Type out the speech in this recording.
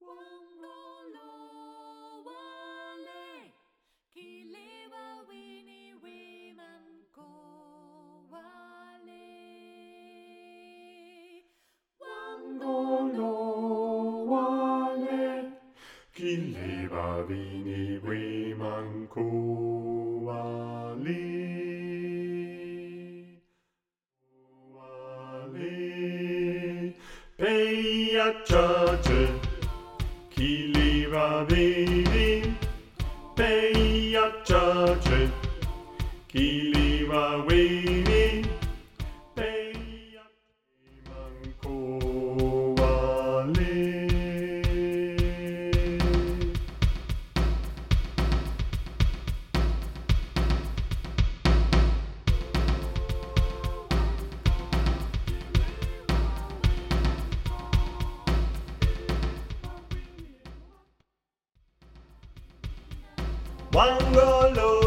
Wangolo wale kiliwa wini wiman ko wale. Wangolo wale kiliwa wini wiman ko wale. Pay a judge, Kiliwa baby. Pay a judge, Kiliwa baby. Pay a manko wale. Wangolo